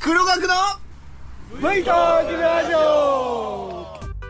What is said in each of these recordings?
黒学のファイターズラジオ。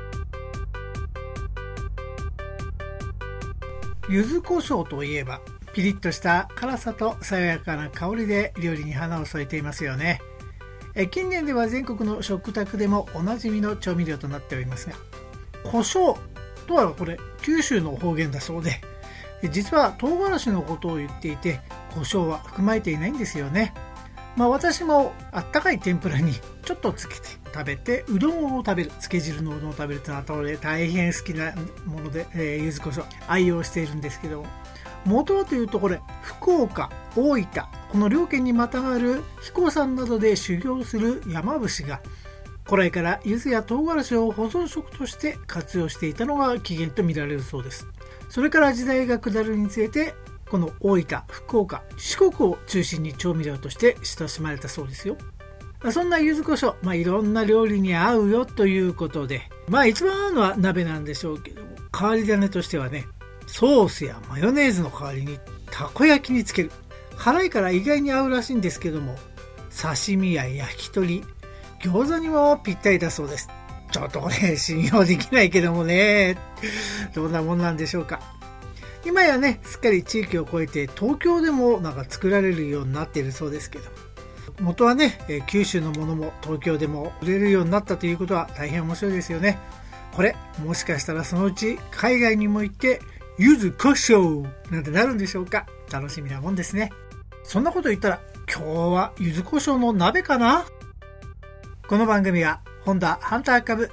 柚子胡椒といえばピリッとした辛さと爽やかな香りで料理に花を添えていますよね。近年では全国の食卓でもおなじみの調味料となっておりますが、胡椒とはこれ九州の方言だそうで、実は唐辛子のことを言っていて胡椒は含まれていないんですよね。私もあったかい天ぷらにちょっとつけて食べて、うどんを食べる、つけ汁のうどんを食べるというのは大変好きなもので、柚子胡椒愛用しているんですけども、元はというとこれ福岡、大分、この両県にまたがる飛行山などで修行する山伏が古来から柚子や唐辛子を保存食として活用していたのが起源と見られるそうです。それから時代が下るにつれて、この大分、福岡、四国を中心に調味料として親しまれたそうですよ。そんな柚子胡椒、いろんな料理に合うよということで、一番合うのは鍋なんでしょうけども、変わり種としてはね、ソースやマヨネーズの代わりにたこ焼きにつける。辛いから意外に合うらしいんですけども、刺身や焼き鳥、餃子にもぴったりだそうです。ちょっとこれ信用できないけどもね、どんなもんなんでしょうか。今やね、すっかり地域を越えて東京でも作られるようになっているそうですけど、元はね、九州のものも東京でも売れるようになったということは大変面白いですよね。これもしかしたらそのうち海外にも行って柚子胡椒なんてなるんでしょうか。楽しみなもんですね。そんなこと言ったら今日は柚子胡椒の鍋かな。この番組はホンダハンター株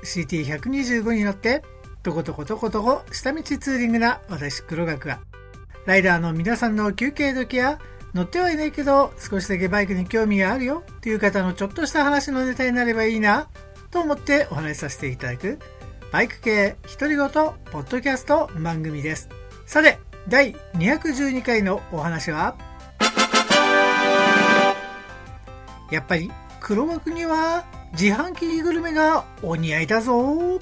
CT125 に乗ってとことことことこ下道ツーリングな私黒学が、ライダーの皆さんの休憩時や乗ってはいないけど少しだけバイクに興味があるよという方のちょっとした話のネタになればいいなと思ってお話しさせていただくバイク系独り言ポッドキャスト番組です。さて第212回のお話は、やっぱり黒学には自販機グルメがお似合いだぞ。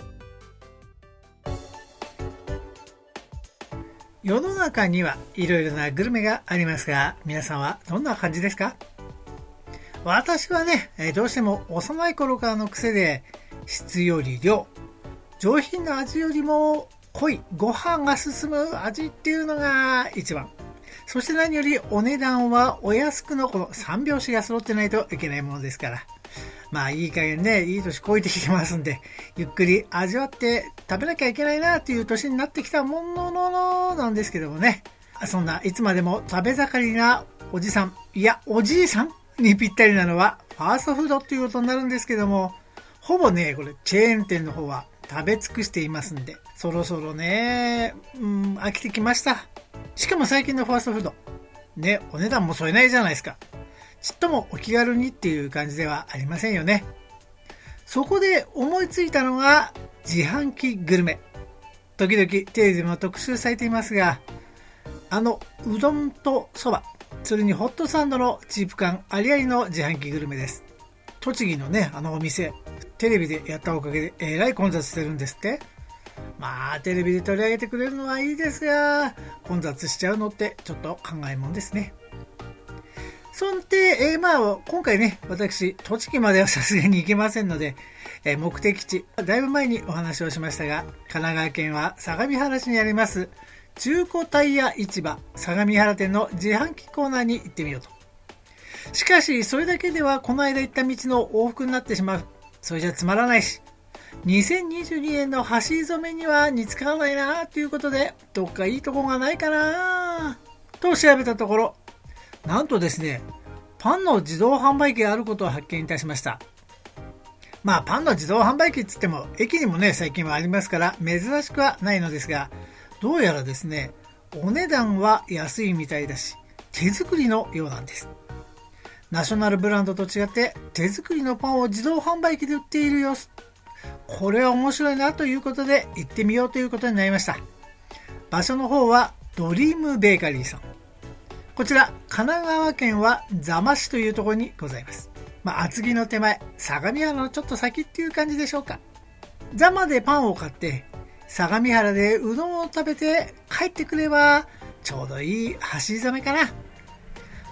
世の中にはいろいろなグルメがありますが、皆さんはどんな感じですか？私はね、どうしても幼い頃からの癖で、質より量、上品な味よりも濃いご飯が進む味っていうのが一番。そして何よりお値段はお安くのこの3拍子が揃ってないといけないものですから。いい加減ね、いい年こいてきてますんで、ゆっくり味わって食べなきゃいけないなっていう年になってきたもののなんですけどもね。そんないつまでも食べ盛りなおじさん、いやおじいさんにぴったりなのはファーストフードっていうことになるんですけども、ほぼね、これチェーン店の方は食べ尽くしていますんで、そろそろね、飽きてきました。しかも最近のファーストフード、ね、お値段も添えないじゃないですか。ちっともお気軽にっていう感じではありませんよね。そこで思いついたのが自販機グルメ。時々テレビでも特集されていますが、うどんとそば、それにホットサンドのチープ感ありありの自販機グルメです。栃木のね、お店、テレビでやったおかげでえらい混雑してるんですって。テレビで取り上げてくれるのはいいですが、混雑しちゃうのってちょっと考えもんですね。そんで、今回ね、私、栃木まではさすがに行けませんので、目的地、だいぶ前にお話をしましたが、神奈川県は相模原市にあります、中古タイヤ市場、相模原店の自販機コーナーに行ってみようと。しかし、それだけではこの間行った道の往復になってしまう。それじゃつまらないし、2022年の走り初めには似つかわないなということで、どっかいいとこがないかなと調べたところ、なんとですね、パンの自動販売機があることを発見いたしました。パンの自動販売機って言っても駅にもね最近はありますから珍しくはないのですが、どうやらですね、お値段は安いみたいだし手作りのようなんです。ナショナルブランドと違って手作りのパンを自動販売機で売っている様子、これは面白いなということで行ってみようということになりました。場所の方はドリームベーカリーさん。こちら神奈川県は座間市というところにございます。厚木の手前、相模原のちょっと先っていう感じでしょうか。座間でパンを買って相模原でうどんを食べて帰ってくればちょうどいい走り初めかな。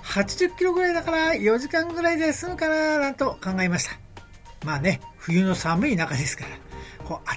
80キロぐらいだから4時間ぐらいで済むかななんと考えました。まあね、冬の寒い中ですから、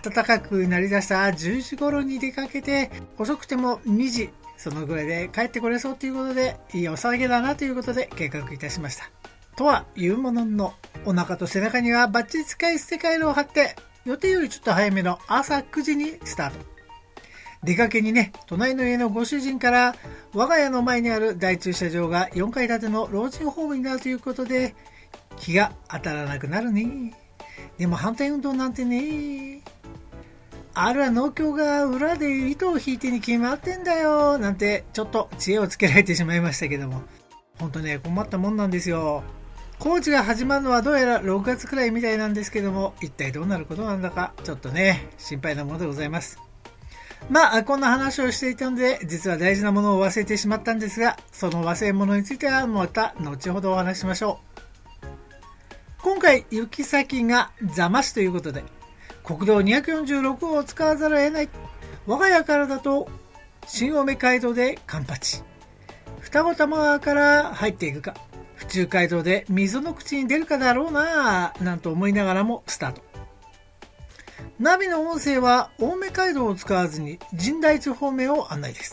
暖かくなりだした10時頃に出かけて、遅くても2時、そのぐらいで帰ってこれそうということで、いいお騒ぎだなということで計画いたしました。とはいうものの、お腹と背中にはバッチリ使い捨てカイロを貼って、予定よりちょっと早めの朝9時にスタート。出かけにね、隣の家のご主人から、我が家の前にある大駐車場が4階建ての老人ホームになるということで、日が当たらなくなるね。でも反対運動なんてね、あるは農協が裏で糸を引いてに決まってんだよ、なんてちょっと知恵をつけられてしまいましたけども、ほんとね、困ったもんなんですよ。工事が始まるのはどうやら6月くらいみたいなんですけども、一体どうなることなんだか、ちょっとね、心配なものでございます。まあ、こんな話をしていたので、実は大事なものを忘れてしまったんですが、その忘れ物についてはまた後ほどお話しましょう。今回、行き先が座間市ということで、国道246号を使わざるを得ない。我が家からだと、新青梅街道でカンパチ。双子玉川から入っていくか、府中街道で溝の口に出るかだろうなぁ、なんと思いながらもスタート。ナビの音声は青梅街道を使わずに神代地方面を案内です。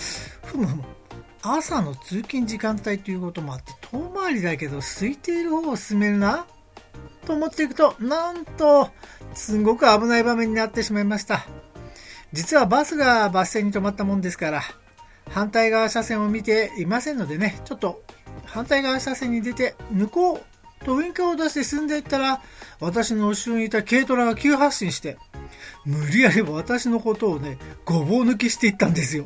朝の通勤時間帯ということもあって遠回りだけど空いている方を進めるなと思っていくと、なんとすごく危ない場面になってしまいました。実はバスがバス停に止まったもんですから、反対側車線を見ていませんのでね、ちょっと反対側車線に出て抜こうとウインカーを出して進んでいったら、私の後ろにいた軽トラが急発進して、無理やり私のことをね、ごぼう抜きしていったんですよ。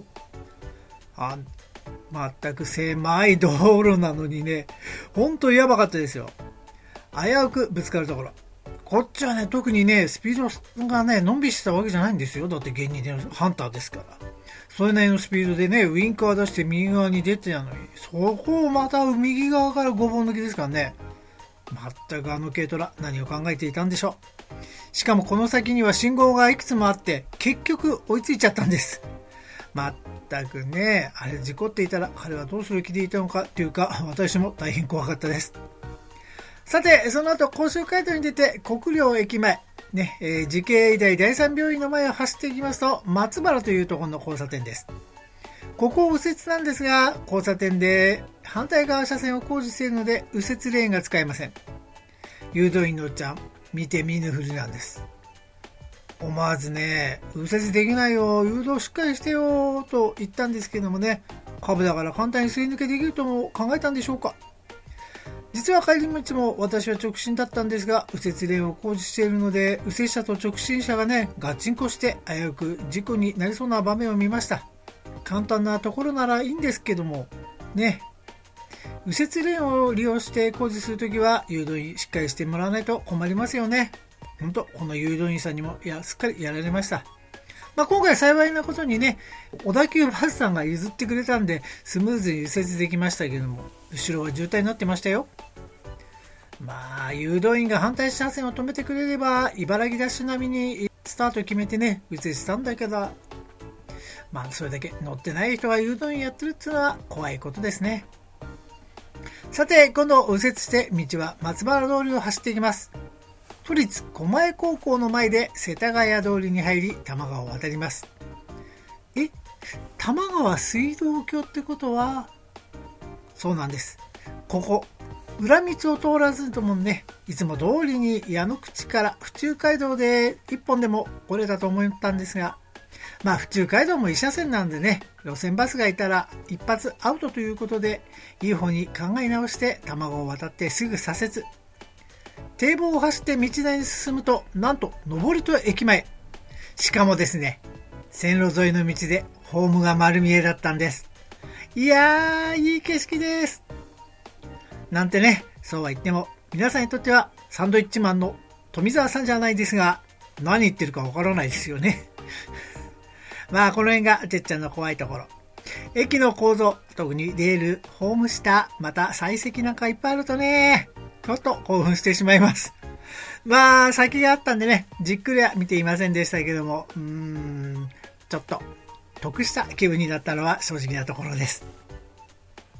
全く狭い道路なのにね、ほんとやばかったですよ。危うくぶつかるところ。こっちはね、特にね、スピードがね、のんびりしたわけじゃないんですよ。だって芸人でハンターですから。それなりのスピードでね、ウインカー出して右側に出てたのに、そこをまた右側からごぼう抜きですからね。全くあの軽トラ、何を考えていたんでしょう。しかもこの先には信号がいくつもあって、結局追いついちゃったんです。全くね、あれ事故っていたら彼はどうする気でいたのかっていうか、私も大変怖かったです。さて、その後甲州街道に出て国領駅前、ね、慈恵医大第三病院の前を走っていきますと、松原というところの交差点です。ここ右折なんですが、交差点で反対側車線を工事しているので右折レーンが使えません。誘導員のおっちゃん、見て見ぬふりなんです。思わずね、右折できないよ、誘導しっかりしてよと言ったんですけどもね、株だから簡単にすり抜けできるとも考えたんでしょうか。実は帰り道も私は直進だったんですが、右折レーンを工事しているので、右折車と直進車がね、ガチンコして危うく事故になりそうな場面を見ました。簡単なところならいいんですけども、ね、右折レーンを利用して工事するときは誘導員しっかりしてもらわないと困りますよね。ほんと、この誘導員さんにもすっかりやられました。今回幸いなことにね、小田急バスさんが譲ってくれたんで、スムーズに右折できましたけども、後ろは渋滞になってましたよ。誘導員が反対車線を止めてくれれば、茨城ダッシュ並みにスタート決めてね、右折したんだけど、それだけ乗ってない人が誘導員やってるっていうのは怖いことですね。さて、今度右折して道は松原通りを走っていきます。都立狛江高校の前で世田谷通りに入り、多摩川を渡ります。多摩川水道橋ってことは、そうなんです。ここ、裏道を通らずともね、いつも通りに矢野口から府中街道で一本でも来れたと思ったんですが、府中街道も一車線なんでね、路線バスがいたら一発アウトということで、いい方に考え直して多摩川を渡ってすぐ左折。堤防を走って道内に進むと、なんと登戸駅前。しかもですね、線路沿いの道でホームが丸見えだったんです。いやー、いい景色です。なんてね、そうは言っても、皆さんにとってはサンドイッチマンの富澤さんじゃないですが、何言ってるかわからないですよね。この辺がてっちゃんの怖いところ。駅の構造、特にレール、ホーム下、また採石なんかいっぱいあるとね、ちょっと興奮してしまいます。先があったんでね、じっくりは見ていませんでしたけども、ちょっと得した気分になったのは正直なところです。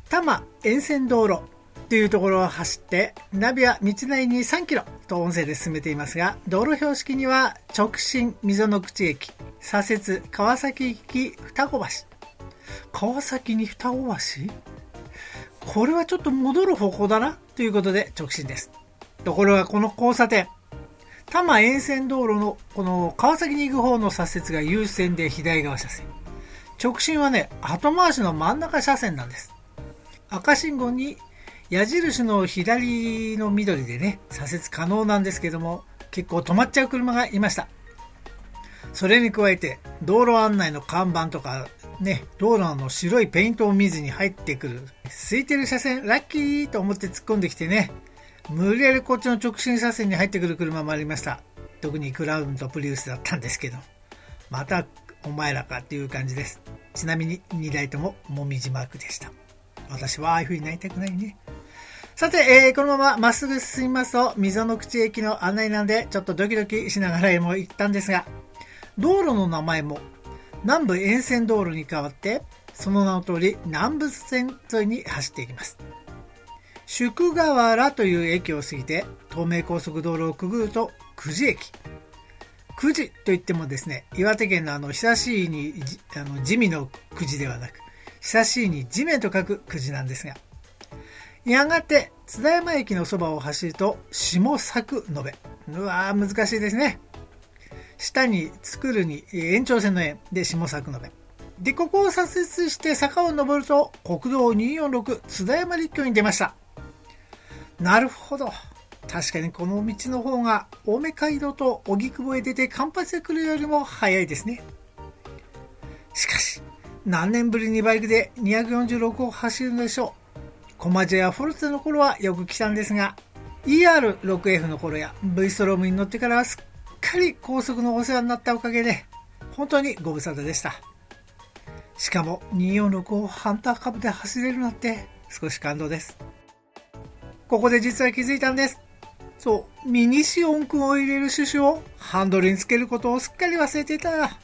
多摩沿線道路というところを走って、ナビは道なりに3キロと音声で進めていますが、道路標識には直進溝の口駅、左折川崎行き双子橋。川崎に双子橋？これはちょっと戻る方向だなということで直進です。ところがこの交差点、多摩沿線道路のこの川崎に行く方の左折が優先で左側車線。直進はね、後回しの真ん中車線なんです。赤信号に矢印の左の緑でね、左折可能なんですけども、結構止まっちゃう車がいました。それに加えて、道路案内の看板とかね、道路の白いペイントを見ずに入ってくる、空いてる車線、ラッキーと思って突っ込んできてね、無理やりこっちの直進車線に入ってくる車もありました。特にクラウンとプリウスだったんですけど、またお前らかっていう感じです。ちなみに2台とももみじマークでした。私はああいう風になりたくないね。さて、このまままっすぐ進みますと、溝の口駅の案内なんで、ちょっとドキドキしながらも行ったんですが、道路の名前も南部沿線道路に変わって、その名の通り南部線沿いに走っていきます。宿河原という駅を過ぎて、東名高速道路をくぐると久慈駅。久慈といってもですね、岩手県の久しいに地味の久慈ではなく、久しいに地面と書く久慈なんですが、やがて津田山駅のそばを走ると下作延べ。うわー難しいですね。下に作るに延長線の円で下作延べ。で、ここを左折して坂を登ると国道246津田山陸橋に出ました。なるほど。確かにこの道の方が青梅街道と荻窪へ出て環八で来るよりも早いですね。しかし、何年ぶりにバイクで246を走るのでしょう。コマジェやフォルツェの頃はよく来たんですが、ER6F の頃や V ストロームに乗ってからはすっかり高速のお世話になったおかげで、本当にご無沙汰でした。しかも246をハンター株で走れるなんて少し感動です。ここで実は気づいたんです。そう、ミニシオン君を入れるシュシュをハンドルにつけることをすっかり忘れていた。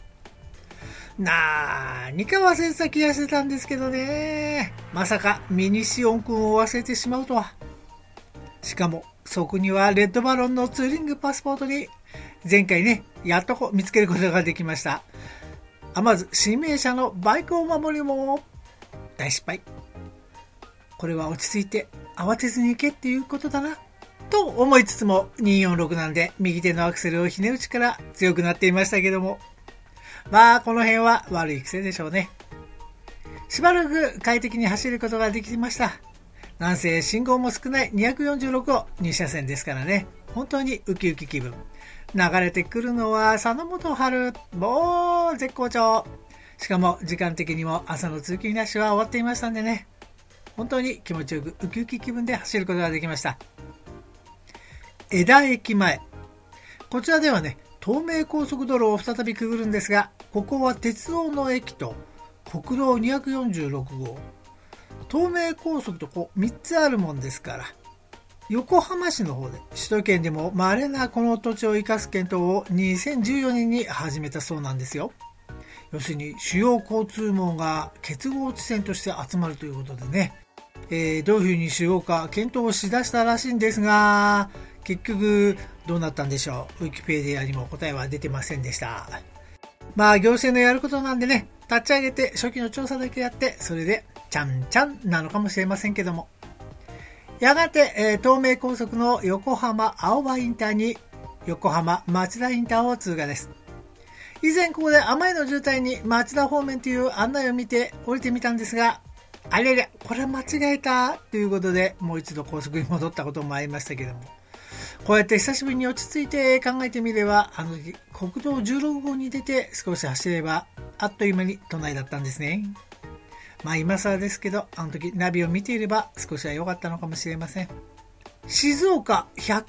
何か忘れてた気がしてたんですけどね。まさかミニシオン君を忘れてしまうとは。しかもそこにはレッドバロンのツーリングパスポートに前回ね、やっと見つけることができました。まず指名者のバイクお守りも大失敗。これは落ち着いて慌てずに行けっていうことだなと思いつつも、246なんで右手のアクセルをひねる力強くなっていましたけども、まあこの辺は悪い癖でしょうね。しばらく快適に走ることができました。なんせ信号も少ない246を2車線ですからね、本当にウキウキ気分。流れてくるのは佐野元春、もう絶好調。しかも時間的にも朝の通勤ラッシュは終わっていましたんでね、本当に気持ちよくウキウキ気分で走ることができました。枝駅前、こちらではね、東名高速道路を再びくぐるんですが、ここは鉄道の駅と国道246号、東名高速と3つあるもんですから、横浜市の方で首都圏でも稀なこの土地を生かす検討を2014年に始めたそうなんですよ。要するに主要交通網が結合地点として集まるということでね、どういう風にしようか検討をしだしたらしいんですが、結局どうなったんでしょう。ウィキペディアにも答えは出てませんでした。まあ行政のやることなんでね、立ち上げて初期の調査だけやって、それでちゃんちゃんなのかもしれませんけども、やがて、東名高速の横浜青葉インターに横浜町田インターを通過です。以前ここで甘いの渋滞に町田方面という案内を見て降りてみたんですが、あれれこれ間違えたということでもう一度高速に戻ったこともありましたけども、こうやって久しぶりに落ち着いて考えてみれば、あの時国道16号に出て少し走ればあっという間に都内だったんですね。まあ今更ですけど、あの時ナビを見ていれば少しは良かったのかもしれません。静岡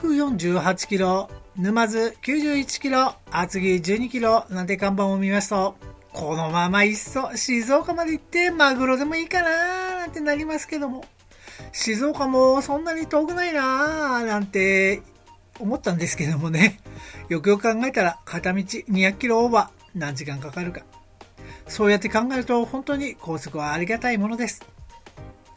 148キロ、沼津91キロ、厚木12キロなんて看板を見ますと、このままいっそ静岡まで行ってマグロでもいいかななんてなりますけども、静岡もそんなに遠くないななんて思ったんですけどもね、よくよく考えたら片道200キロオーバー、何時間かかるか。そうやって考えると本当に高速はありがたいものです。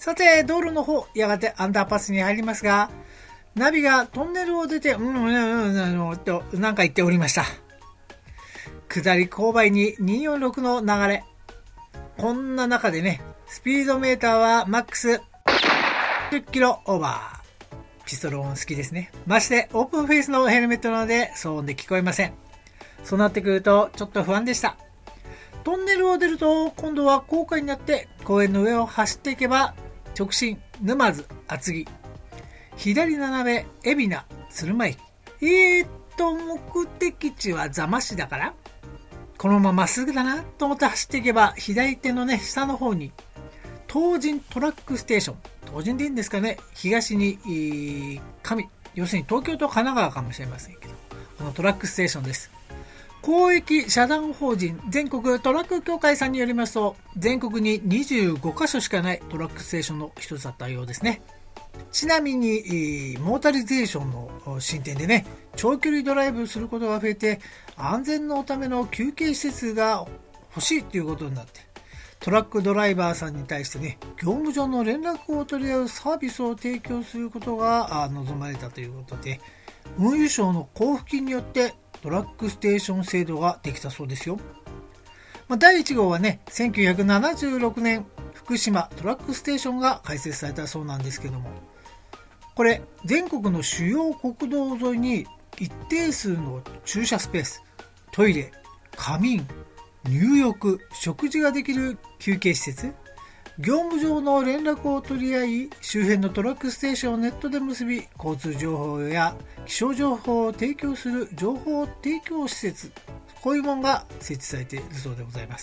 さて、道路の方、やがてアンダーパスに入りますが、ナビがトンネルを出て、となんか言っておりました。下り勾配に246の流れ。こんな中でね、スピードメーターはマックス10キロオーバー。ピストル音好きですね。ましてオープンフェイスのヘルメットなので騒音で聞こえません。そうなってくるとちょっと不安でした。トンネルを出ると今度は高架になって公園の上を走っていけば直進沼津厚木左斜め海老名鶴舞駅。目的地は座間市だからこのまままっすぐだなと思って走っていけば左手のね下の方に東神トラックステーション、東神でいいんですかね、東に要するに東京と神奈川かもしれませんけど、このトラックステーションです。公益社団法人全国トラック協会さんによりますと、全国に25カ所しかないトラックステーションの一つだったようですね。ちなみにモータリゼーションの進展でね、長距離ドライブすることが増えて安全のための休憩施設が欲しいということになって、トラックドライバーさんに対してね、業務上の連絡を取り合うサービスを提供することが望まれたということで、運輸省の交付金によってトラックステーション制度ができたそうですよ。第1号はね、1976年福島トラックステーションが開設されたそうなんですけども、これ全国の主要国道沿いに一定数の駐車スペース、トイレ、仮眠、入浴、食事ができる休憩施設、業務上の連絡を取り合い、周辺のトラックステーションをネットで結び、交通情報や気象情報を提供する情報提供施設、こういうものが設置されているそうでございます。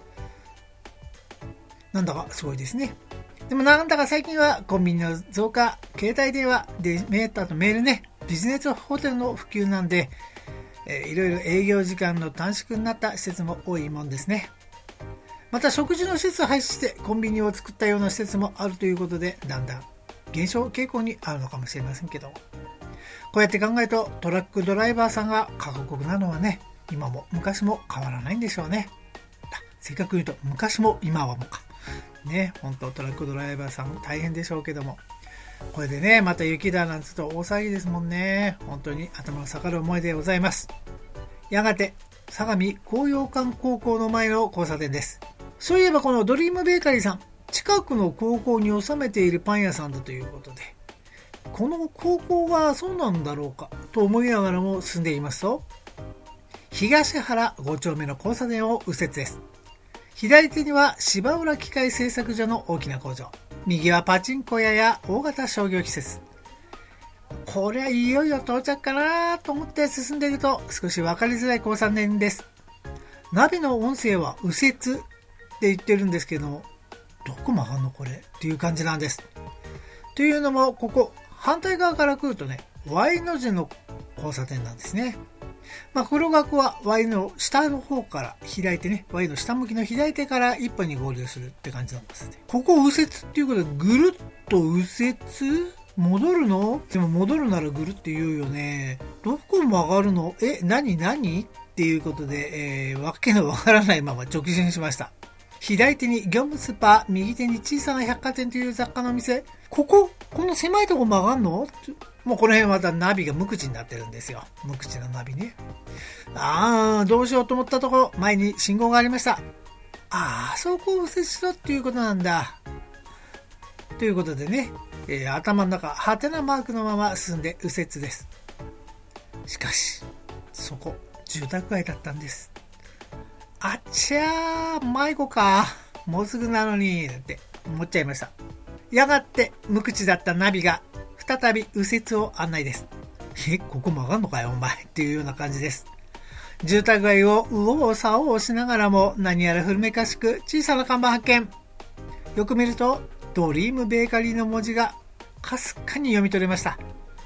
なんだかすごいですね。でもなんだか最近はコンビニの増加、携帯電話でメールね、ビジネスホテルの普及なんで、いろいろ営業時間の短縮になった施設も多いもんですね。また食事の施設を廃止してコンビニを作ったような施設もあるということで、だんだん減少傾向にあるのかもしれませんけど、こうやって考えるとトラックドライバーさんが過酷なのはね、今も昔も変わらないんでしょうね。せっかく言うと昔も今はもかね、本当トラックドライバーさんも大変でしょうけども、これでね、また雪だなんつうと大騒ぎですもんね。本当に頭が下がる思いでございます。やがて相模紅葉館高校の前の交差点です。そういえばこのドリームベーカリーさん、近くの高校に収めているパン屋さんだということで、この高校はそうなんだろうかと思いながらも進んでいますと、東原5丁目の交差点を右折です。左手には芝浦機械製作所の大きな工場、右はパチンコ屋や大型商業施設。こりゃいよいよ到着かなと思って進んでいると、少し分かりづらい交差点です。ナビの音声は右折って言ってるんですけど、どこ曲がんのこれっていう感じなんです。というのも、ここ反対側から来るとね、Y の字の交差点なんですね。黒学は Y の下の方から左手ね、Y の下向きの左手から一本に合流するって感じなんですね。ここ右折っていうことで、ぐるっと右折戻るの？でも戻るならぐるって言うよね。どこ曲がるの？何っていうことで、わけのわからないまま直進しました。左手に業務スーパー、右手に小さな百貨店という雑貨の店。この狭いとこ曲がんの？もうこの辺またナビが無口になってるんですよ。無口なナビね。どうしようと思ったところ、前に信号がありました。そこを右折しろっていうことなんだ。ということでね、頭の中、ハテナマークのまま進んで右折です。しかし、そこ、住宅街だったんです。あっちゃー、迷子か。もうすぐなのに、なんて思っちゃいました。やがて、無口だったナビが、再び右折を案内です。ここ曲がんのかよ、お前。っていうような感じです。住宅街を右往左往しながらも、何やら古めかしく小さな看板発見。よく見ると、ドリームベーカリーの文字がかすかに読み取れました。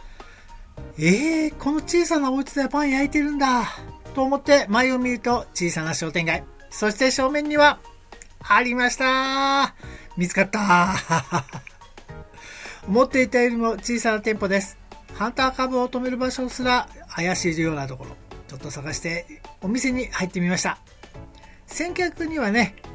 この小さなお家でパン焼いてるんだと思って前を見ると小さな商店街、そして正面にはありました。見つかった思っていたよりも小さな店舗です。ハンター株を止める場所すら怪しいようなところ、ちょっと探してお店に入ってみました。先客にはね、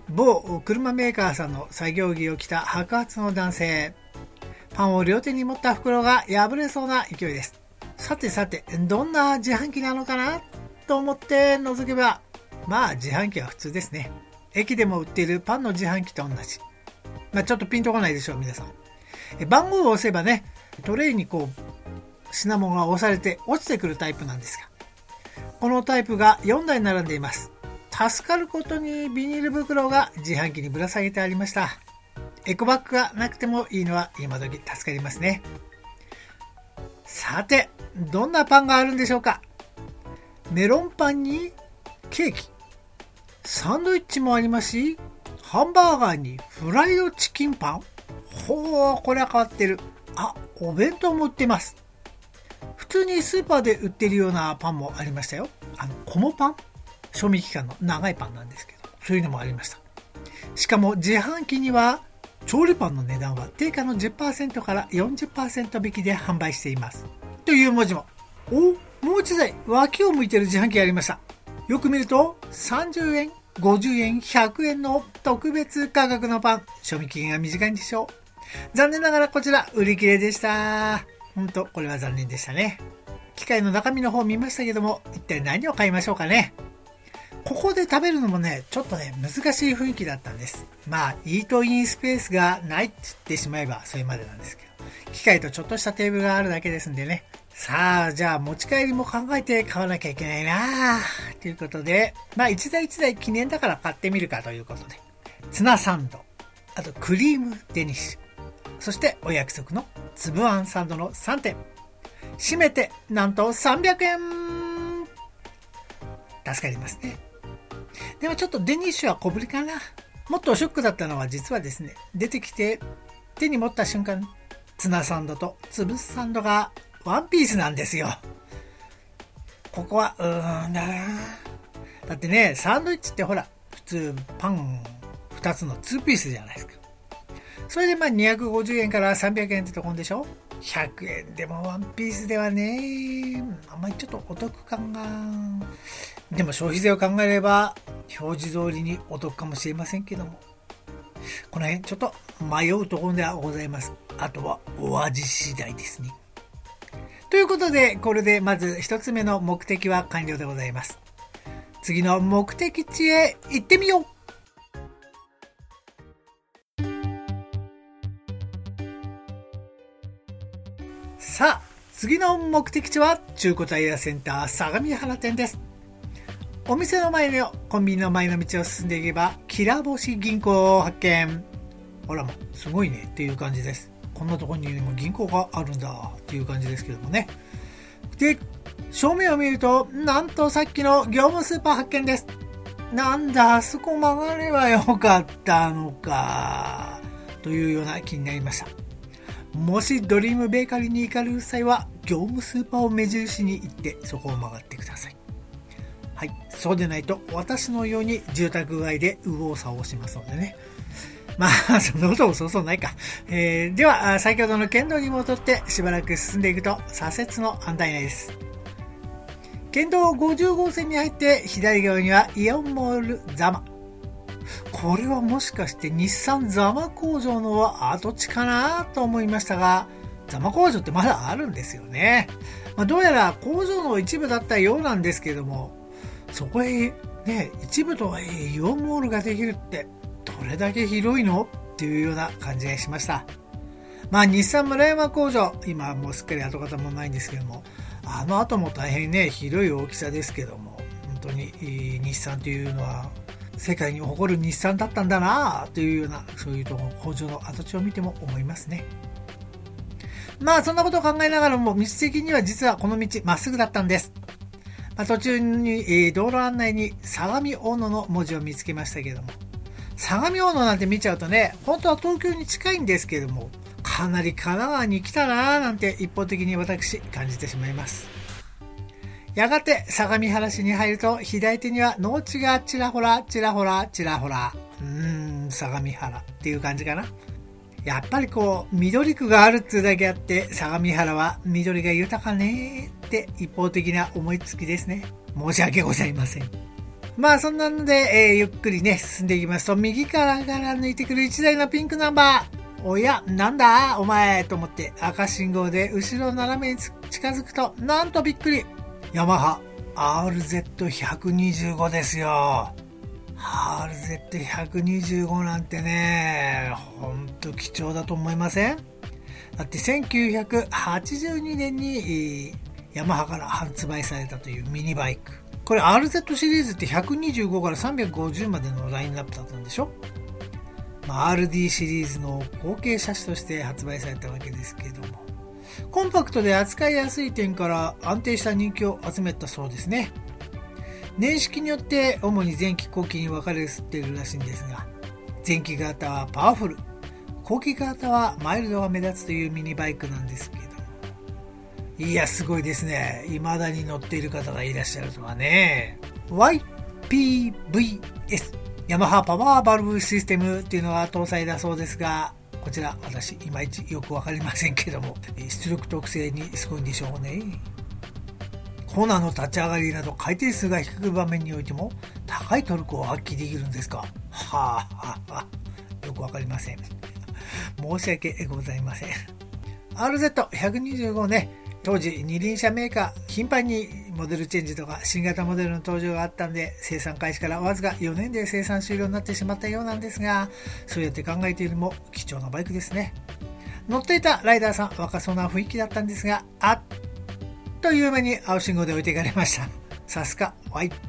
某車メーカーさんの作業着を着た白髪の男性。パンを両手に持った袋が破れそうな勢いです。さてさて、どんな自販機なのかなと思って覗けば、まあ自販機は普通ですね。駅でも売っているパンの自販機と同じ。ちょっとピンとこないでしょう、皆さん。番号を押せばね、トレイに品物が押されて落ちてくるタイプなんですが、このタイプが4台並んでいます。助かることにビニール袋が自販機にぶら下げてありました。エコバッグがなくてもいいのは今時助かりますね。さて、どんなパンがあるんでしょうか。メロンパンにケーキ、サンドイッチもありますし、ハンバーガーにフライドチキンパン。ほう、これは変わってる。お弁当も売ってます。普通にスーパーで売ってるようなパンもありましたよ。コモパン、賞味期間の長いパンなんですけど、そういうのもありました。しかも自販機には調理パンの値段は定価の 10% から 40% 引きで販売しています。という文字も。もう一台脇を向いてる自販機がありました。よく見ると30円、50円、100円の特別価格のパン。賞味期限が短いんでしょう。残念ながらこちら売り切れでした。これは残念でしたね。機械の中身の方を見ましたけども、一体何を買いましょうかね。ここで食べるのもね、ちょっとね、難しい雰囲気だったんです。イートインスペースがないって言ってしまえばそれまでなんですけど、機械とちょっとしたテーブルがあるだけですんでね。さあ、じゃあ持ち帰りも考えて買わなきゃいけないなぁということで、一台一台記念だから買ってみるかということで、ツナサンド、あとクリームデニッシュ、そしてお約束の粒あんサンドの3点。締めてなんと300円。助かりますね。でもちょっとデニッシュは小ぶりかな。もっとショックだったのは実はですね、出てきて手に持った瞬間、ツナサンドと粒サンドがワンピースなんですよ。ここはだってね、サンドイッチってほら普通パン2つの2ピースじゃないですか。それで250円から300円ってとこんでしょ。100円でもワンピースではね、あんまりちょっとお得感が。でも消費税を考えれば表示通りにお得かもしれませんけども、この辺ちょっと迷うところではございます。あとはお味次第ですね。ということで、これでまず一つ目の目的は完了でございます。次の目的地へ行ってみよう。さあ、次の目的地は中古タイヤセンター相模原店です。お店の前のコンビニの前の道を進んでいけば、きらぼし銀行を発見。すごいねっていう感じです。こんなところにも銀行があるんだっていう感じですけどもね。で、正面を見ると、なんとさっきの業務スーパー発見です。なんだ、あそこ曲がればよかったのかというような気になりました。もしドリームベーカリーに行かれる際は、業務スーパーを目印に行ってそこを曲がってください。はい、そうでないと私のように住宅街で右往左往しますのでね。そんなこともそうそうないか。では、先ほどの県道に戻ってしばらく進んでいくと左折の案内です。県道50号線に入って左側にはイオンモールザマ。これはもしかして日産ザマ工場の跡地かなと思いましたが、ザマ工場ってまだあるんですよね。どうやら工場の一部だったようなんですけども、そこへね、一部とはいえイオンモールができるってどれだけ広いのっていうような感じがしました。日産村山工場、今はもうすっかり跡形もないんですけども、あの後も大変ね、広い大きさですけども、本当に日産というのは世界に誇る日産だったんだなというような、そういうところ、工場の跡地を見ても思いますね。そんなことを考えながらも、道的には実はこの道まっすぐだったんです。途中に、道路案内に相模大野の文字を見つけましたけども、相模大野なんて見ちゃうとね、本当は東京に近いんですけども、かなり神奈川に来たなーなんて一方的に私感じてしまいます。やがて相模原市に入ると左手には農地がちらほらちらほらちらほら。相模原っていう感じかな。やっぱり緑区があるっていうだけあって相模原は緑が豊かねーって一方的な思いつきですね。申し訳ございません。 まあそんなので、ゆっくりね、進んでいきますと、右から抜いてくる1台のピンクナンバー。おや、なんだお前と思って赤信号で後ろ斜めに近づくと、なんとびっくり。ヤマハ RZ125 ですよ。RZ125 なんてね、ほんと貴重だと思いません？だって1982年にヤマハから発売されたというミニバイク。これ RZ シリーズって125から350までのラインナップだったんでしょ？RD シリーズの後継車種として発売されたわけですけれども、コンパクトで扱いやすい点から安定した人気を集めたそうですね。年式によって主に前期後期に分かれているらしいんですが、前期型はパワフル、後期型はマイルドが目立つというミニバイクなんですけど、いやすごいですね。未だに乗っている方がいらっしゃるとはね。 YPVS ヤマハパワーバルブシステムっていうのが搭載だそうですが、こちら私いまいちよくわかりませんけども、出力特性にすごいんでしょうね。コーナーの立ち上がりなど回転数が低い場面においても高いトルクを発揮できるんですか？はあ、よくわかりません。申し訳ございません。 RZ125 ね、当時二輪車メーカー頻繁にモデルチェンジとか新型モデルの登場があったんで、生産開始からわずか4年で生産終了になってしまったようなんですが、そうやって考えているのも貴重なバイクですね。乗っていたライダーさん若そうな雰囲気だったんですが、あっという間に青信号で置いていかれました。さすが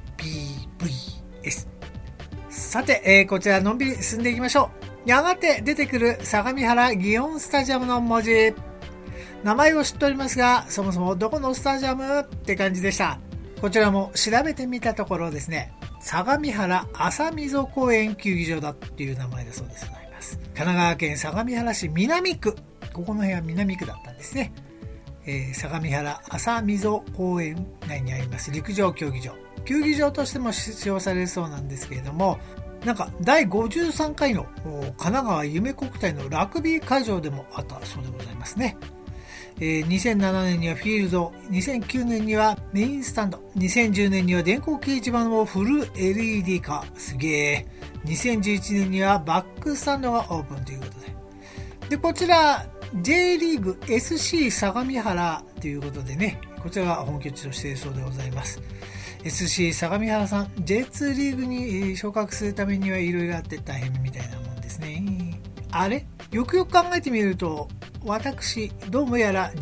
YPVS。 さて、こちらのんびり進んでいきましょう。やがて出てくる相模原祇園スタジアムの文字、名前を知っておりますが、そもそもどこのスタジアムって感じでした。こちらも調べてみたところですね、相模原浅溝公園球技場だっていう名前だそうです。神奈川県相模原市南区、ここの辺は南区だったんですね。相模原浅溝公園内にあります陸上競技場、球技場としても使用されるそうなんですけれども、なんか第53回の神奈川夢国体のラグビー会場でもあったそうでございますね。2007年にはフィールド、2009年にはメインスタンド、2010年には電光掲示板をフル LED 化、すげえ。2011年にはバックスタンドがオープンということで、こちら J リーグ SC 相模原ということでね、こちらが本拠地としているそうでございます。 SC 相模原さん J2 リーグに昇格するためにはいろいろあって大変みたいなもんですね。あれ、よくよく考えてみると、私どうもやら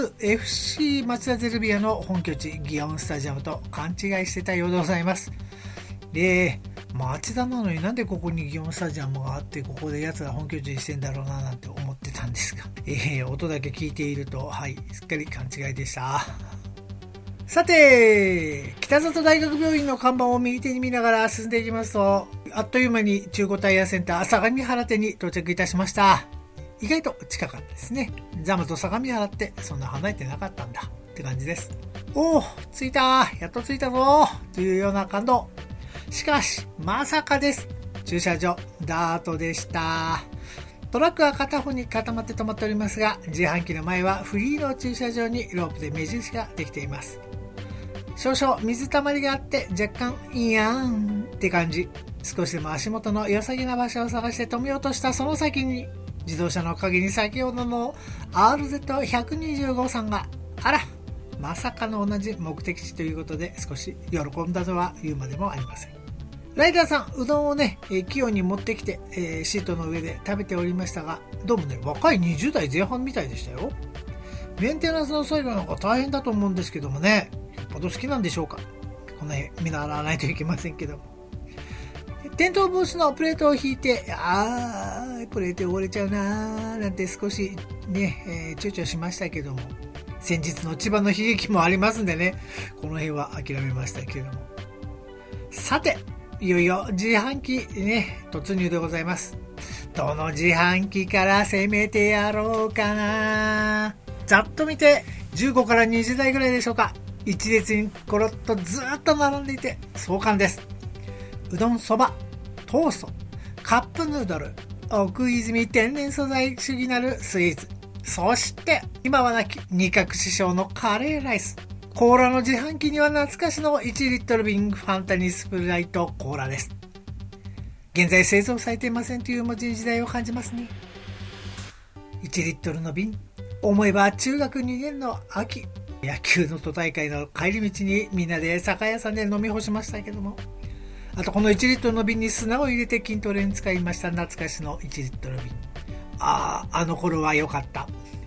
J2FC 町田ゼルビアの本拠地祇園スタジアムと勘違いしてたようでございます。で、町田なのになんでここに祇園スタジアムがあって、ここで奴ら本拠地にしてんだろうななんて思ってたんですが、音だけ聞いていると、はい、すっかり勘違いでした。さて、北里大学病院の看板を右手に見ながら進んでいきますと、あっという間に中古タイヤセンター相模原店に到着いたしました。意外と近かったですね。ザムと相模原ってそんな離れてなかったんだって感じです。おお、着いた、やっと着いたぞというような感動。しかしまさかです。駐車場ダートでした。トラックは片方に固まって止まっておりますが、自販機の前はフリーの駐車場にロープで目印ができています。少々水たまりがあって若干いやーんって感じ。少しでも足元の良さげな場所を探して止めようとしたその先に、自動車の陰に先ほどの RZ125 さんが、あら、まさかの同じ目的地ということで、少し喜んだとは言うまでもありません。ライダーさん、うどんをね、器用に持ってきて、シートの上で食べておりましたが、どうもね、若い20代前半みたいでしたよ。メンテナンスの作業なんか大変だと思うんですけどもね、よっぽど好きなんでしょうか。この辺見習わないといけませんけども。転倒防止のプレートを引いて、プレート汚れちゃうなーなんて少しね、躊躇しましたけども、先日の千葉の悲劇もありますんでね、この辺は諦めましたけれども。さて、いよいよ自販機ね、突入でございます。どの自販機から攻めてやろうかな。ざっと見て15から20台ぐらいでしょうか。一列にコロッとずっと並んでいて壮観です。うどん、そば、トースト、カップヌードル、奥泉天然素材主義なるスイーツ、そして今はなき二角師匠のカレーライス、 コーラの自販機には懐かしの1リットル瓶ファンタニースプライトコーラです。現在製造されていませんという文字に時代を感じますね。1リットルの瓶、思えば中学2年の秋、野球の都大会の帰り道にみんなで酒屋さんで飲み干しましたけども、あとこの1リットルの瓶に砂を入れて筋トレに使いました懐かしの1リットル瓶。あの頃は良かった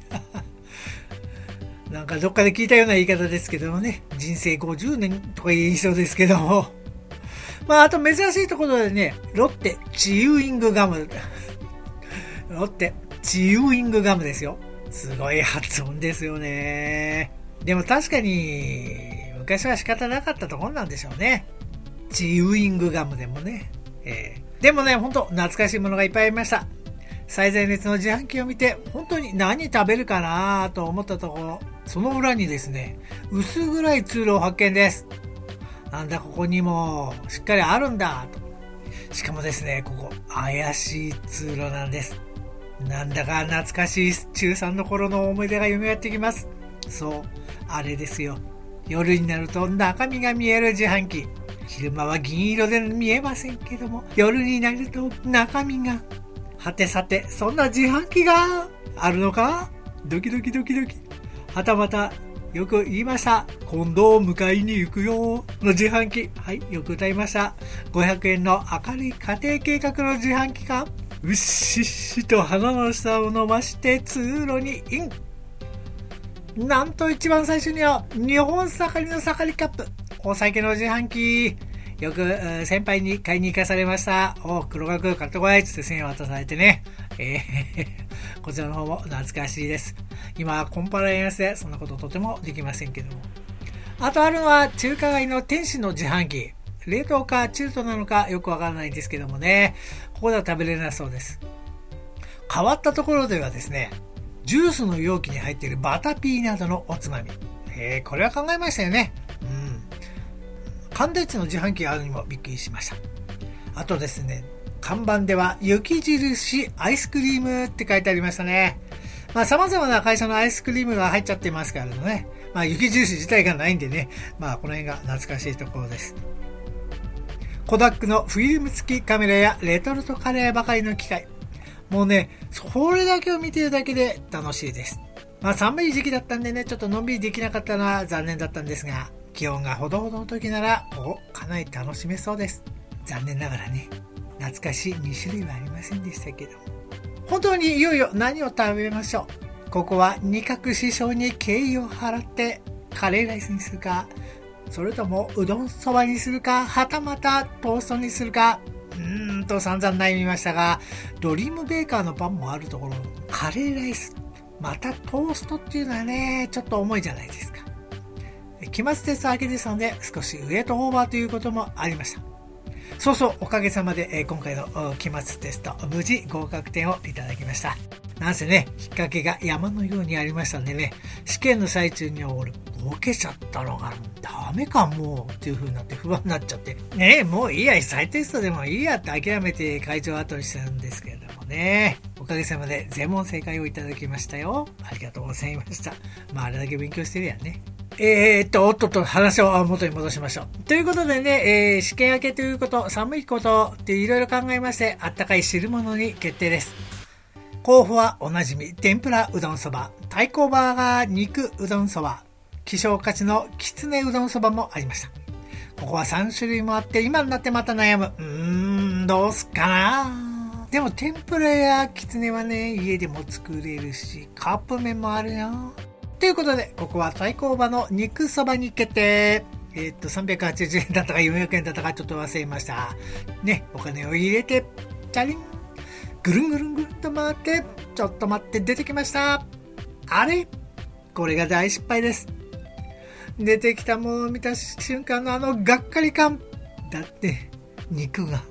なんかどっかで聞いたような言い方ですけどもね、人生50年とか言いそうですけどもあと珍しいところでね、ロッテチユーイングガムロッテチユーイングガムですよ。すごい発音ですよね。でも確かに昔は仕方なかったところなんでしょうね。チユーイングガムでもね、でもね、本当懐かしいものがいっぱいありました。最前列の自販機を見て本当に何食べるかなと思ったところ、その裏にですね、薄暗い通路を発見です。なんだここにもしっかりあるんだと。しかもですね、ここ怪しい通路なんです。なんだか懐かしい中3の頃の思い出が蘇ってきます。そう、あれですよ。夜になると中身が見える自販機。昼間は銀色で見えませんけども、夜になると中身が。はてさて、そんな自販機があるのか？ドキドキドキドキ。はたまた、よく言いました。今度迎えに行くよの自販機。はい、よく歌いました。500円の明るい家庭計画の自販機か。うっしっしと鼻の下を伸ばして通路にイン。なんと一番最初には日本盛りの盛りカップ。お酒の自販機。よく先輩に買いに行かされました。黒額買ってこいって1000円渡されてね。こちらの方も懐かしいです。今コンパライアンスでそんなこととてもできませんけども。あとあるのは中華街の天使の自販機。冷凍か中途なのかよくわからないんですけどもね。ここでは食べれなそうです。変わったところではですね、ジュースの容器に入っているバタピーなどのおつまみ。これは考えましたよね。乾電池の自販機があるにもびっくりしました。あとですね、看板では雪印アイスクリームって書いてありましたね。様々な会社のアイスクリームが入っちゃってますからね。雪印自体がないんでね。この辺が懐かしいところです。コダックのフィルム付きカメラやレトルトカレーばかりの機械。もうね、それだけを見てるだけで楽しいです。寒い時期だったんでね、ちょっとのんびりできなかったのは残念だったんですが、気温がほどほどの時なら、かなり楽しめそうです。残念ながらね、懐かしい2種類はありませんでしたけど。本当にいよいよ何を食べましょう。ここは二角師匠に敬意を払ってカレーライスにするか、それともうどんそばにするか、はたまたトーストにするか、散々悩みましたが、ドリームベーカーのパンもあるところ、カレーライス、またトーストっていうのはね、ちょっと重いじゃないですか。期末テスト明けですので、少しウェイトオーバーということもありました。そうそう、おかげさまで、今回の期末テスト、無事合格点をいただきました。なんせね、きっかけが山のようにありましたんでね、試験の最中に俺、ボケちゃったのがダメかもうっていう風になって不安になっちゃって、もういいや、再テストでもいいやって諦めて会場後にしたんですけれどもね、おかげさまで全問正解をいただきましたよ。ありがとうございました。あれだけ勉強してるやんね。話を元に戻しましょう。ということでね、試験明けということ、寒いことっていろいろ考えまして、あったかい汁物に決定です。候補はおなじみ、天ぷらうどんそば、太鼓バーガー肉うどんそば、希少価値のきつねうどんそばもありました。ここは3種類もあって、今になってまた悩む。どうすっかな。でも天ぷらやきつねはね、家でも作れるし、カップ麺もあるよ。ということで、ここは太鼓場の肉そばに決定。380円だったか400円だったかちょっと忘れました。ね、お金を入れて、チャリン。ぐるんぐるんぐるんと回って、ちょっと待って出てきました。あれ？これが大失敗です。出てきたものを見た瞬間のがっかり感。だって、肉が、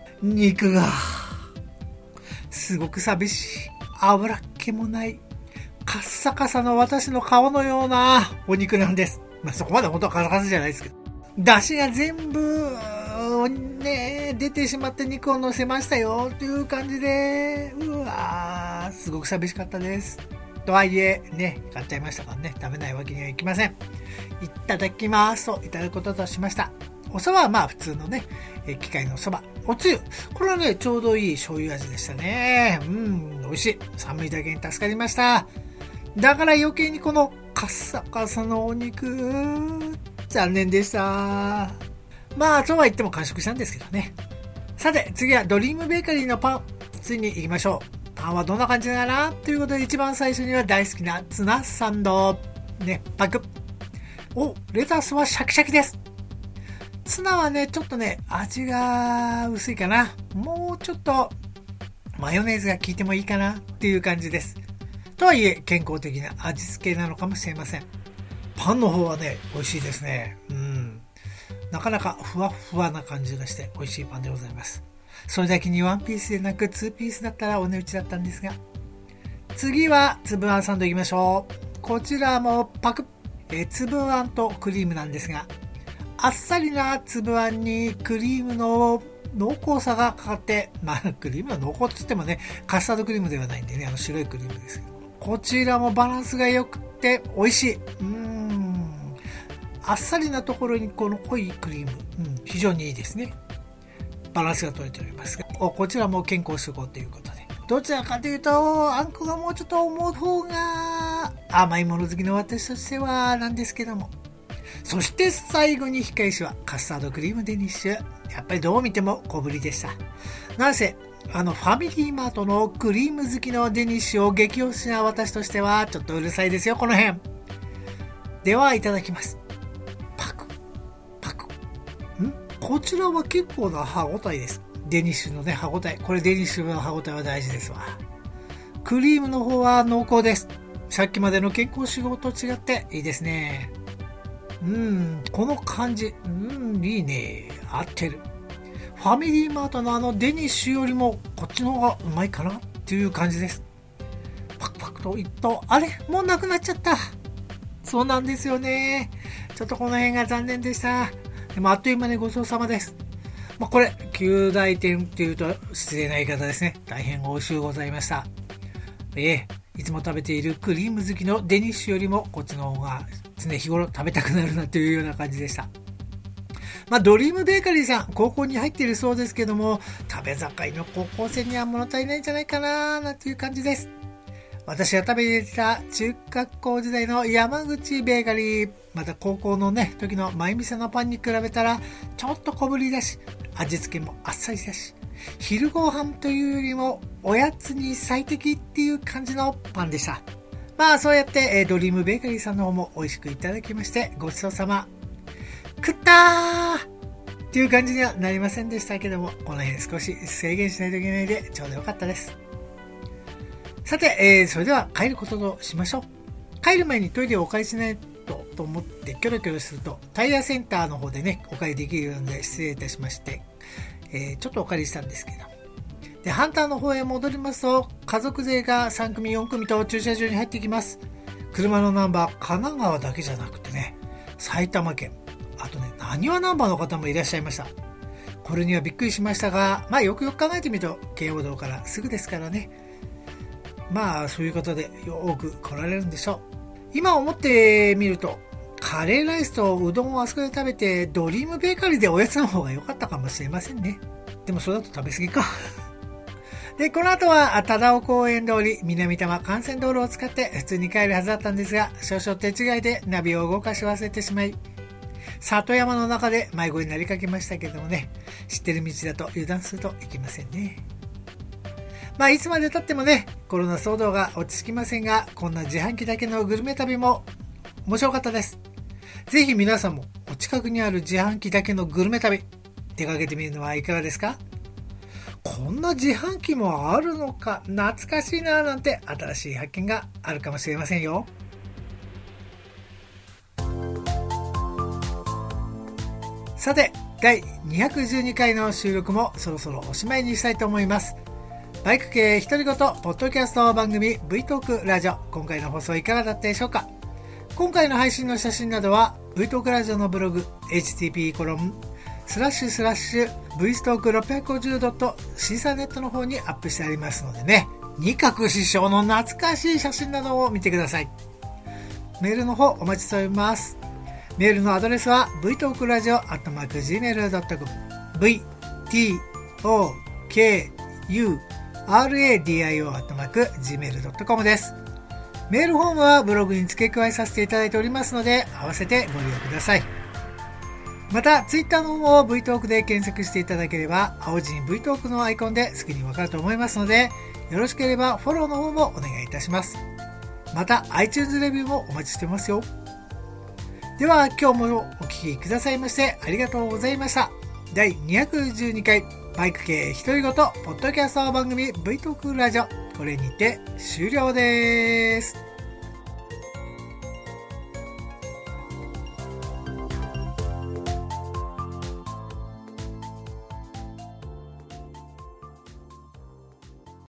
すごく寂しい。油っ気もない。カッサカサの私の顔のようなお肉なんです。そこまで本当はカサカサじゃないですけど。出汁が全部、出てしまって肉を乗せましたよという感じで、すごく寂しかったです。 とはいえね、買っちゃいましたからね、食べないわけにはいきません。いただきますといただくこととしました。お蕎麦はまあ普通のね、機械の蕎麦。おつゆ。これはね、ちょうどいい醤油味でしたね。美味しい。寒いだけに助かりました。だから余計にこのカッサカサのお肉、残念でした。まあ、そうは言っても完食したんですけどね。さて、次はドリームベーカリーのパン、ついに行きましょう。パンはどんな感じかなということで、一番最初には大好きなツナサンド。ね、パク。レタスはシャキシャキです。ツナはね、ちょっとね、味が薄いかな。もうちょっと、マヨネーズが効いてもいいかなっていう感じです。とはいえ、健康的な味付けなのかもしれません。パンの方はね、美味しいですね。なかなかふわふわな感じがして美味しいパンでございます。それだけにワンピースでなく2ピースだったらお値打ちだったんですが。次はつぶあんサンドいきましょう。こちらもパクッ。つぶあんとクリームなんですが、あっさりなつぶあんにクリームの濃厚さがかかって、クリームの濃厚って言ってもね、カスタードクリームではないんでね、白いクリームですけど。こちらもバランスが良くて美味しい。あっさりなところにこの濃いクリーム、非常にいいですね。バランスが取れておりますが、こちらも健康志向ということで。どちらかというと、あんこがもうちょっと思う方が甘いもの好きの私としてはなんですけども。そして最後に控えしはカスタードクリームデニッシュ。やっぱりどう見ても小ぶりでした。なんせ、ファミリーマートのクリーム好きのデニッシュを激推しな私としてはちょっとうるさいですよ、この辺。ではいただきます。パク。こちらは結構な歯ごたえです。デニッシュのね、歯ごたえ。これデニッシュの歯ごたえは大事ですわ。クリームの方は濃厚です。さっきまでの健康志向と違っていいですね。この感じ、いいね。合ってる。ファミリーマートのデニッシュよりもこっちの方がうまいかなっていう感じです。パクパクといっと、あれもうなくなっちゃった。そうなんですよね。ちょっとこの辺が残念でした。でもあっという間にごちそうさまです。これ、9大点っていうと失礼な言い方ですね。大変美味しゅうございました。いつも食べているクリーム好きのデニッシュよりもこっちの方が常日頃食べたくなるなというような感じでした。ドリームベーカリーさん、高校に入っているそうですけども、食べ盛りの高校生には物足りないんじゃないかななんていう感じです。私が食べていた中学校時代の山口ベーカリー、また高校のね、時の前店のパンに比べたら、ちょっと小ぶりだし、味付けもあっさりだし、昼ご飯というよりもおやつに最適っていう感じのパンでした。そうやって、ドリームベーカリーさんの方も美味しくいただきまして、ごちそうさま。食ったーっていう感じにはなりませんでしたけども、この辺少し制限しないといけないでちょうどよかったです。さて、それでは帰ることとしましょう。帰る前にトイレをお借りしないと思ってキョロキョロすると、タイヤセンターの方でね、お借りできるので失礼いたしまして、ちょっとお借りしたんですけど。で、ハンターの方へ戻りますと、家族勢が3組4組と駐車場に入ってきます。車のナンバー、神奈川だけじゃなくてね、埼玉県、あとね、なにわナンバーの方もいらっしゃいました。これにはびっくりしましたが、よくよく考えてみると、京王道からすぐですからね。そういうことでよく来られるんでしょう。今思ってみると、カレーライスとうどんをあそこで食べて、ドリームベーカリーでおやつの方が良かったかもしれませんね。でもそれだと食べ過ぎか。で、この後は、忠尾公園通り、南多摩幹線道路を使って普通に帰るはずだったんですが、少々手違いでナビを動かし忘れてしまい、里山の中で迷子になりかけましたけどもね、知ってる道だと油断するといけませんね。いつまで経ってもね、コロナ騒動が落ち着きませんが、こんな自販機だけのグルメ旅も面白かったです。ぜひ皆さんもお近くにある自販機だけのグルメ旅、出かけてみるのはいかがですか？こんな自販機もあるのか、懐かしいななんて新しい発見があるかもしれませんよ。さて、第212回の収録もそろそろおしまいにしたいと思います。バイク系独り言ポッドキャスト番組 V トークラジオ、今回の放送いかがだったでしょうか？今回の配信の写真などは V トークラジオのブログ http://vstalk650.caesarnet の方にアップしてありますのでね、 二角師匠の懐かしい写真などを見てください。メールの方お待ちしております。メールのアドレスは vtalkradio@gmail.com vtokuradio@gmail.com です。メールフォームはブログに付け加えさせていただいておりますので、合わせてご利用ください。また、ツイッターの方も vtalk で検索していただければ、青字に vtalk のアイコンですぐにわかると思いますので、よろしければフォローの方もお願いいたします。また、iTunes レビューもお待ちしてますよ。では、今日もお聞きくださいましてありがとうございました。第212回バイク系独り言ポッドキャスト番組 vtalk ラジオ、これにて終了です。